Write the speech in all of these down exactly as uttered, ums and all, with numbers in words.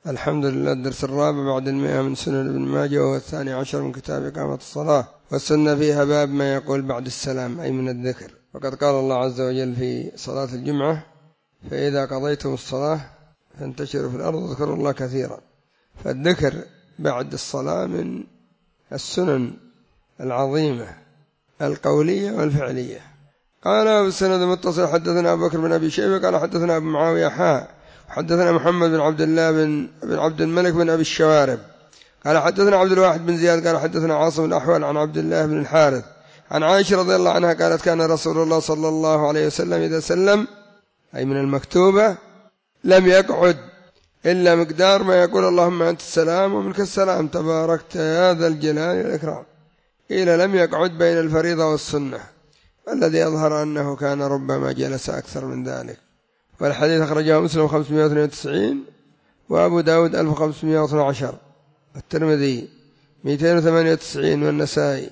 الحمد لله. الدرس الرابع بعد المئة من سنن ابن ماجه، وهو الثاني عشر من كتاب إقامة الصلاة. والسنة فيها باب ما يقول بعد السلام، أي من الذكر. وقد قال الله عز وجل في صلاة الجمعة: فإذا قضيتم الصلاة فانتشروا في الأرض واذكروا الله كثيرا. فالذكر بعد الصلاة من السنن العظيمة القولية والفعلية. قال بالسند المتصل: حدثنا أبو بكر بن أبي شيبة قال حدثنا أبو معاوية حاء حدثنا محمد بن عبد الله بن, بن عبد الملك بن أبي الشوارب قال حدثنا عبد الواحد بن زياد قال حدثنا عاصم الأحول عن عبد الله بن الحارث عن عائشة رضي الله عنها قالت: كان رسول الله صلى الله عليه وسلم إذا سلم، أي من المكتوبة، لم يقعد إلا مقدار ما يقول: اللهم أنت السلام ومنك السلام تباركت يا ذا الجلال والإكرام. قيل: لم يقعد بين الفريضة والسنة، والذي يظهر أنه كان ربما جلس أكثر من ذلك. والحديث أخرجه مسلم خمسمائة واثنين وتسعين، وأبو داود ألف وخمسمائة واثني عشر، والترمذي مئتين وثمانية وتسعين، والنسائي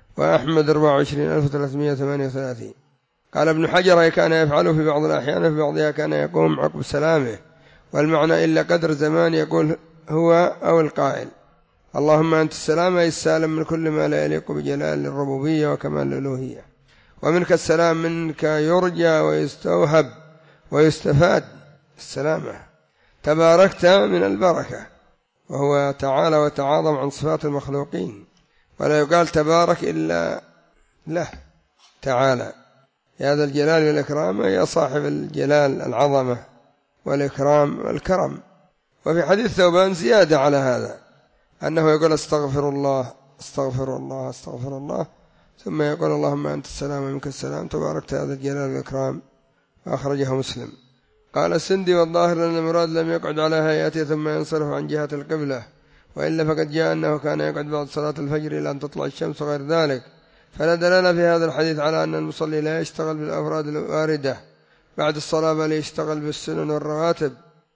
وأحمد أربعة وعشرين ألف وثلاثمائة وثمانية وثلاثين. قال ابن حجر: كان يفعله في بعض الأحيان، وفي بعضها كان يقوم عقب سلامه، والمعنى إلا قدر زمان يقول هو أو القائل: اللهم أنت السلام، أي السالم من كل ما لا يليق بجلال الربوبية وكمال الألوهية، ومنك السلام، منك يرجى ويستوهب ويستفاد السلامة. تباركت من البركة، وهو تعالى وتعاظم عن صفات المخلوقين، ولا يقال تبارك إلا له تعالى يا ذا الجلال والإكرام، يا صاحب الجلال العظمة والإكرام والكرم. وفي حديث ثوبان زيادة على هذا، أنه يقول: استغفر الله استغفر الله استغفر الله، ثم يقول: اللهم أنت السلام ومنك السلام تباركت يا ذا الجلال والإكرام. أخرجه مسلم. قال السندي: والظاهر أن المراد لم يقعد على هيئته ثم ينصرف عن جهة القبلة، وإلا فقد جاء أنه كان يقعد بعد صلاة الفجر إلى أن تطلع الشمس وغير ذلك. فلا دلالة في هذا الحديث على أن المصلي لا يشتغل بالأفراد الواردة بعد الصلاة، بل يشتغل بالسنن والرواتب.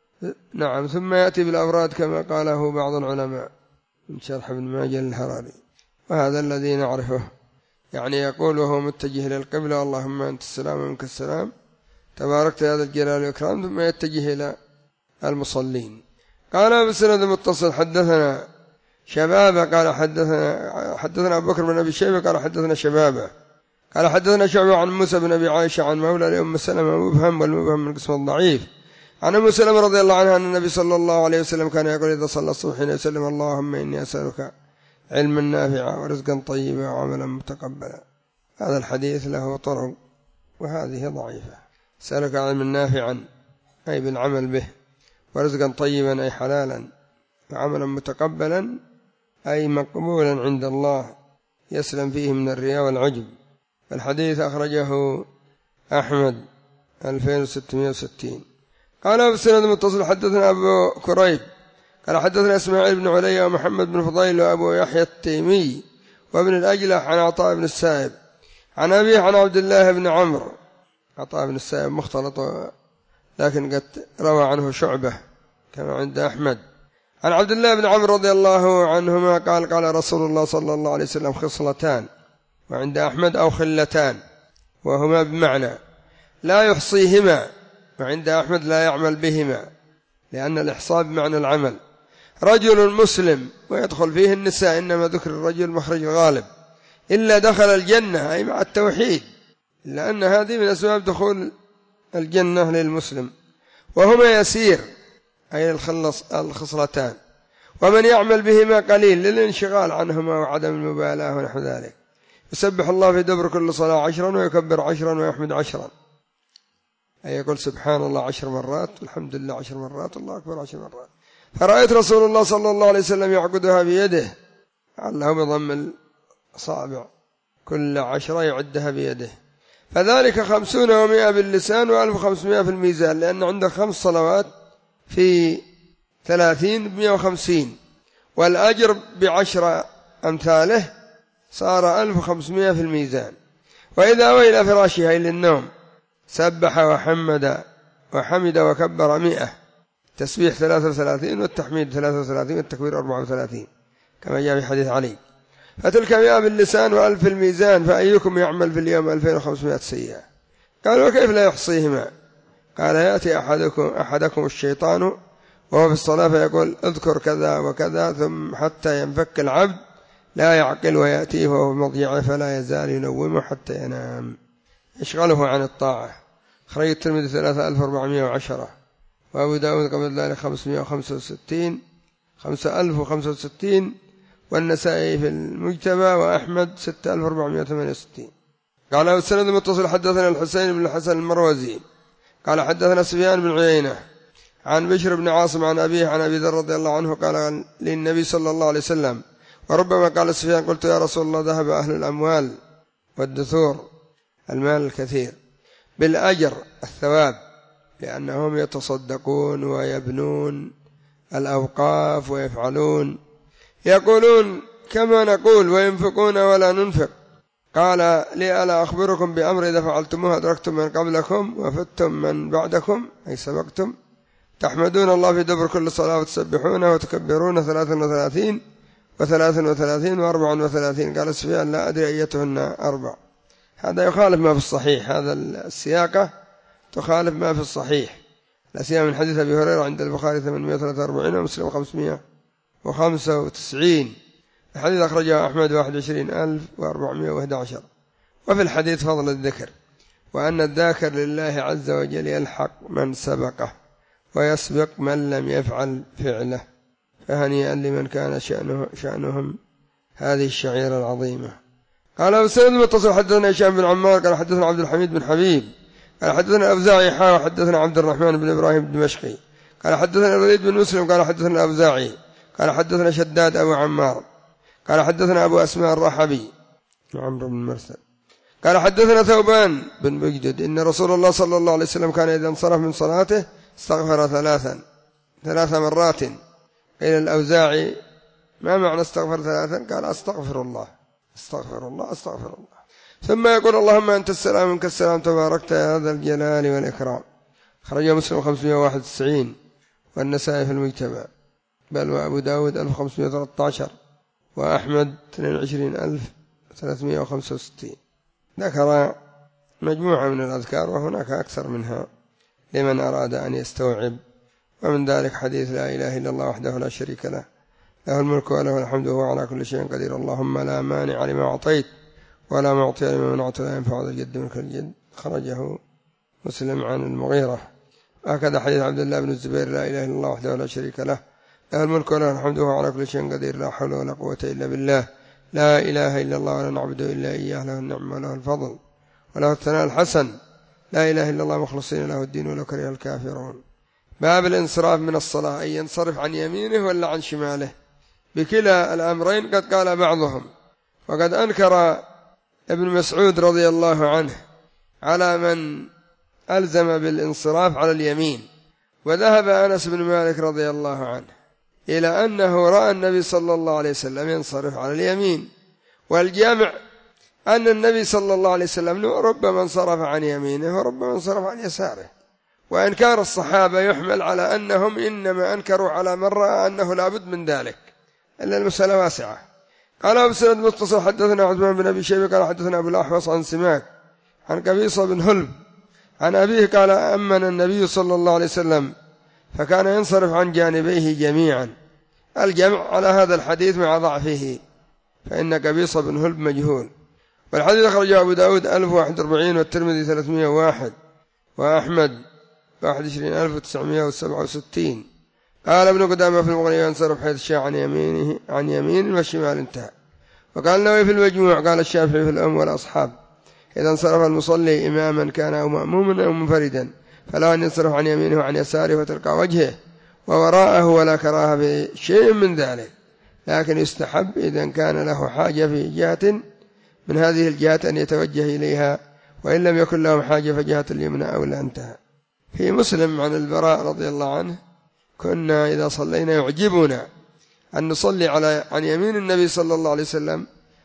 نعم، ثم يأتي بالأفراد كما قاله بعض العلماء من شرح ابن ماجه الحراري، وهذا الذي نعرفه، يعني يقول وهو متجه للقبلة: اللهم أنت السلام ومنك السلام تباركت يا ذا الجلال والإكرام، ثم يتجه إلى المصلين. قال بالسند المتصل: حدثنا شبابة قال حدثنا حدثنا أبو بكر بن أبي شيبة قال حدثنا شبابة قال حدثنا شعبة عن موسى بن أبي عائشة عن مولى لأم سلمة مبهم، والمبهم من قسم الضعيف، عن أم سلمة رضي الله عنها أن النبي صلى الله عليه وسلم كان يقول إذا صلى الصبح حين يسلم: اللهم إني أسألك علما نافعا ورزقا طيبا وعملا متقبلا. هذا الحديث له طرق وهذه ضعيفة. سألك علما نافعا أي بالعمل به، ورزقا طيبا أي حلالا، وعملا متقبلا أي مقبولا عند الله يسلم فيه من الرياء والعجب. الحديث أخرجه أحمد ألفين وستمائة وستين. قال أبو السند المتصل: حدثنا أبو كريب قال حدثنا إسماعيل بن علي ومحمد بن فضيل وأبو يحيى التيمي وابن الأجلح عن عطاء بن السائب عن أبيه عن عبد الله بن عمرو. عطاء بن السائب مختلط، لكن قد روى عنه شعبة كما عند أحمد. عن عبد الله بن عمرو رضي الله عنهما قال: قال رسول الله صلى الله عليه وسلم: خصلتان، وعند أحمد أو خلتان، وهما بمعنى لا يحصيهما، وعند أحمد لا يعمل بهما، لأن الإحصاء بمعنى العمل. رجل مسلم، ويدخل فيه النساء، إنما ذكر الرجل مخرج الغالب، إلا دخل الجنة، أي مع التوحيد، لأن هذه من أسباب دخول الجنة للمسلم. وهما يسير، أي الخصلتان، ومن يعمل بهما قليل للانشغال عنهما وعدم المبالاة ونحو ذلك. يسبح الله في دبر كل صلاة عشرا، ويكبر عشرا، ويحمد عشرا، أي يقول سبحان الله عشر مرات، الحمد لله عشر مرات، الله أكبر عشر مرات. فرأيت رسول الله صلى الله عليه وسلم يعقدها بيده، علّه بضم الأصابع، كل عشرة يعدها بيده. فذلك خمسون ومائة باللسان وألف وخمسمائة في الميزان، لأن عندك خمس صلوات في ثلاثين بمئة وخمسين، والأجر بعشر أمثاله، صار ألف وخمسمائة في الميزان. وإذا أوى إلى فراشها إلى النوم سبح وحمد وحمد وكبر مئة، تسبيح ثلاثة وثلاثين، والتحميد ثلاثة وثلاثين، والتكبير أربعة وثلاثين، كما جاء في حديث علي. فتلك مئة باللسان وألف في الميزان، فأيكم يعمل في اليوم ألفين وخمسمائة سيئة؟ قال: وكيف لا يحصيهما؟ قال: يأتي أحدكم, أحدكم الشيطان وهو في الصلاة فيقول اذكر كذا وكذا ثم حتى ينفك العبد لا يعقل ويأتيه وهو مضيعه فلا يزال ينومه حتى ينام يشغله عن الطاعة. خرج الترمذي ثلاثة آلاف وأربعمائة وعشرة وأبو داود قبل ذلك خمسمائة وخمسة وستين خمسة آلاف وخمسة وستين والنسائي في المجتبى وأحمد ستة آلاف وأربعمائة وثمانية وستين. قال السند المتصل حدثنا الحسين بن الحسن المروزي قال حدثنا سفيان بن عيينة عن بشر بن عاصم عن أبيه عن أبي ذر رضي الله عنه قال للنبي صلى الله عليه وسلم وربما قال سفيان قلت يا رسول الله ذهب أهل الأموال والدثور المال الكثير بالأجر الثواب لأنهم يتصدقون ويبنون الأوقاف ويفعلون يقولون كما نقول وينفقون ولا ننفق. قال لي ألا أخبركم بأمر إذا فعلتموه أدركتم من قبلكم وفتم من بعدكم أي سبقتم تحمدون الله في دبر كل صلاة وتسبحونه وتكبرون ثلاثا وثلاثين وثلاثا وثلاثين وأربعا وثلاثين. قال سفيان لا أدري أيتهن أربع. هذا يخالف ما في الصحيح، هذا السياقة تخالف ما في الصحيح، لا سيما من حديث أبي هريرة عند البخاري ثمانمائة وثلاثة وأربعين ومسلم خمسمائة وخمسة وتسعين. الحديث أخرجه أحمد واحد وعشرين ألف وأربعمائة وأحد عشر. وفي الحديث فضل الذكر وأن الذاكر لله عز وجل يلحق من سبقه ويسبق من لم يفعل فعله، فهنيئا لمن كان شأنه شأنهم هذه الشعيرة العظيمة. قال أبو المتصل حدثنا هشام بن عمار قال حدثنا عبد الحميد بن حبيب قال حدثنا الأوزاعي حا وحدثنا عبد الرحمن بن إبراهيم الدمشقي قال حدثنا الوليد بن مسلم قال حدثنا الأوزاعي قال حدثنا شداد أبو عمار قال حدثنا أبو أسماء الرحبي عمرو بن مرثد قال حدثنا ثوبان بن بجدد إن رسول الله صلى الله عليه وسلم كان إذا انصرف من صلاته استغفر ثلاثا ثلاث مرات. قيل الأوزاعي ما معنى استغفر ثلاثا؟ قال أستغفر الله استغفر الله استغفر الله ثم يقول اللهم أنت السلام منك السلام تباركت يا ذا الجلال والإكرام. خرجه مسلم خمسمائة وواحد وتسعين والنسائي في المجتمع بل وأبو داود ألف وخمسمائة وثلاثة عشر وأحمد اثنين وعشرين ألف وثلاثمائة وخمسة وستين. ذكر مجموعة من الأذكار وهناك أكثر منها لمن أراد أن يستوعب، ومن ذلك حديث لا إله إلا الله وحده لا شريك له له الملك وله الحمد وهو على كل شيء قدير اللهم لا مانع لما أعطيت ولا معطي لما منعت ولا ينفع ذا الجد منك الجد. خرجه مسلم عن المغيرة. هكذا حديث عبد الله بن الزبير لا إله إلا الله وحده لا شريك له له الملك وله الحمد وهو على كل شيء قدير لا حول ولا قوة إلا بالله لا إله إلا الله ولا نعبد إلا إياه له النعمة وله الفضل وله الثناء الحسن لا إله إلا الله مخلصين له الدين ولو كره الكافرون. باب الانصراف من الصلاة أي ينصرف عن يمينه ولا عن شماله. بكلا الأمرين قد قال بعضهم، وقد أنكر ابن مسعود رضي الله عنه على من ألزم بالانصراف على اليمين، وذهب أنس بن مالك رضي الله عنه إلى أنه رأى النبي صلى الله عليه وسلم ينصرف على اليمين، والجامع أن النبي صلى الله عليه وسلم ربما انصرف عن يمينه وربما انصرف عن يساره. وإنكار الصحابة يحمل على أنهم إنما أنكروا على من رأى أنه لابد من ذلك، إلا المسألة واسعة. قال أبو سند متصل حدثنا عثمان بن أبي شيبة قال حدثنا أبو الأحوص عن سماك عن قبيصة بن هلب عن أبيه قال أمن النبي صلى الله عليه وسلم فكان ينصرف عن جانبيه جميعا. الجمع على هذا الحديث مع ضعفه، فإن قبيصة بن هلب مجهول. والحديث أخرجه أبو داود ألف وواحد وأربعين والترمذي ثلاثمائة وواحد وأحمد واحد وعشرين ألف وتسعمائة وسبعة وستين. قال ابن قدامة في المغني ينصرف حيث شاء عن يمينه عن يمين والشمال انتهى. وقال النووي في المجموع قال الشافعي في الأم والأصحاب إذا انصرف المصلي إماما كان أو مأموما أو منفردا فلا أن ينصرف عن يمينه وعن يساره وتلقى وجهه ووراءه ولا كراهة بشيء من ذلك، لكن يستحب إذا كان له حاجة في جهة من هذه الجهات أن يتوجه إليها، وإن لم يكن لهم حاجة فجهة اليمنى أو لا انتهى. في مسلم عن البراء رضي الله عنه كنا إذا صلينا يعجبنا أن نصلي على عن يمين النبي صلى الله عليه وسلم،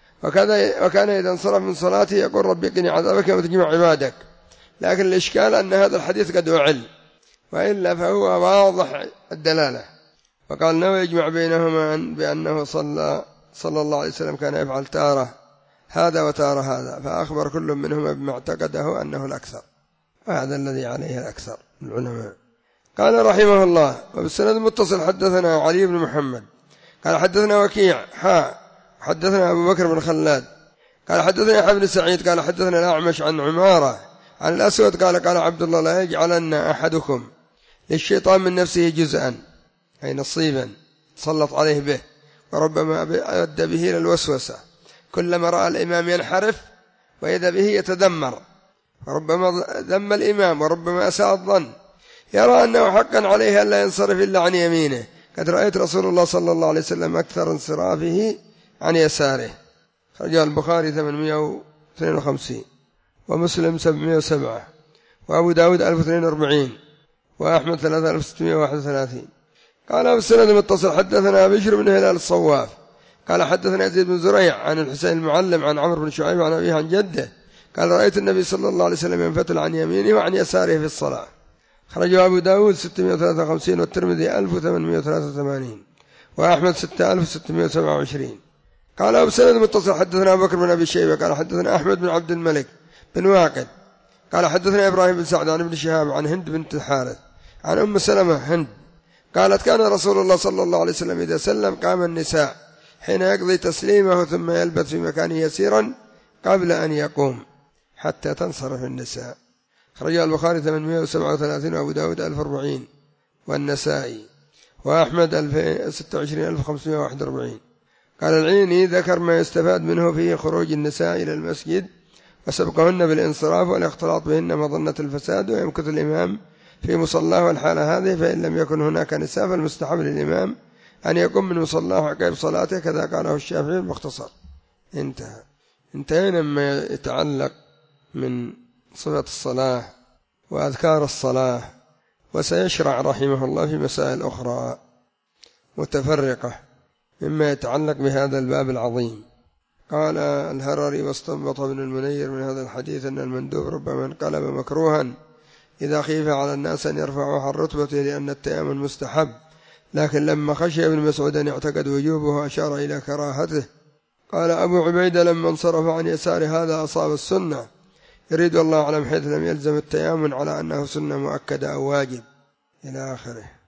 وكان إذا انصرف من صلاته يقول ربي قني عذابك وتجمع عبادك. لكن الإشكال أن هذا الحديث قد أعل، وإلا فهو واضح الدلالة. وقال النووي يجمع بينهما بأنه صلى صلى الله عليه وسلم كان يفعل تارة هذا وتارة هذا، فأخبر كل منهما بما اعتقده أنه الأكثر، وهذا الذي عليه الأكثر من العلماء. قال رحمه الله: وبالسند المتصل حدثنا علي بن محمد قال حدثنا وكيع حاء حدثنا أبو بكر بن خلاد قال حدثنا يحيى بن سعيد قال حدثنا الأعمش عن عمارة عن الأسود قال قال عبد الله: لا يجعلن أحدكم للشيطان من نفسه جزءا، أي نصيبا سلط عليه به، وربما أدى به إلى الوسوسة كلما رأى الإمام ينحرف وإذا به يتدمر، وربما ذم الإمام وربما أساء الظن، يرى أنه حقا عليه ألا ينصرف إلا عن يمينه. قد رأيت رسول الله صلى الله عليه وسلم أكثر انصرافه عن يساره. خرج البخاري ثمانمائة واثنين وخمسين ومسلم سبعمائة وسبعة وأبو داود ألف واثنين وأربعين وأحمد ثلاثة آلاف وستمائة وواحد وثلاثين. قال أبو السند المتصل حدثنا بشر بن هلال الصواف قال حدثنا يزيد بن زريع عن الحسين المعلم عن عمرو بن شعيب عن أبيه عن جده قال: رأيت النبي صلى الله عليه وسلم ينفتل عن يمينه وعن يساره في الصلاة. خرجه أبو داود ستمائة وثلاثة وخمسين والترمذي ألف وثمانمائة وثلاثة وثمانين وأحمد ستة آلاف وستمائة وسبعة وعشرين. قال أبو السند المتصل حدثنا أبو بكر بن أبي شيبة قال حدثنا أحمد بن عبد الملك بن واقد قال حدثنا إبراهيم بن سعد عن ابن شهاب عن هند بنت الحارث عن أم سلمة هند قالت: كان رسول الله صلى الله عليه وسلم إذا سلم قام النساء حين يقضي تسليمه ثم يلبث في مكانه يسيرا قبل أن يقوم حتى تنصرف النساء. خرج البخاري ثمانمائة وسبعة وثلاثين وأبو داود ألف وأربعين والنسائي وأحمد ستة وعشرين ألف وخمسمائة وواحد وأربعين. قال العيني: ذكر ما يستفاد منه في خروج النساء إلى المسجد وسبقهن بالانصراف والاختلاط بهن مظنة الفساد، ويمكث الإمام في مصلاه والحالة هذه، فإن لم يكن هناك نساء فالمستحب للإمام أن يقوم من مصلاه عقب صلاته، كذا قاله الشافعي المختصر. انتهى. انتهينا مما يتعلق من صفة الصلاة وأذكار الصلاة، وسيشرع رحمه الله في مسائل أخرى متفرقة مما يتعلق بهذا الباب العظيم. قال الهرري: واستنبط ابن المنير من هذا الحديث أن المندوب ربما انقلب مكروها إذا خيف على الناس أن يرفعوها الرتبة لأن التيامن مستحب، لكن لما خشي ابن مسعود أن يعتقد وجوبه أشار إلى كراهته. قال أبو عبيدة: لما انصرف عن يسار هذا أصاب السنة، يريد الله أعلم، حيث لم يلزم التيامن على أنه سنة مؤكدة أو واجب إلى آخره.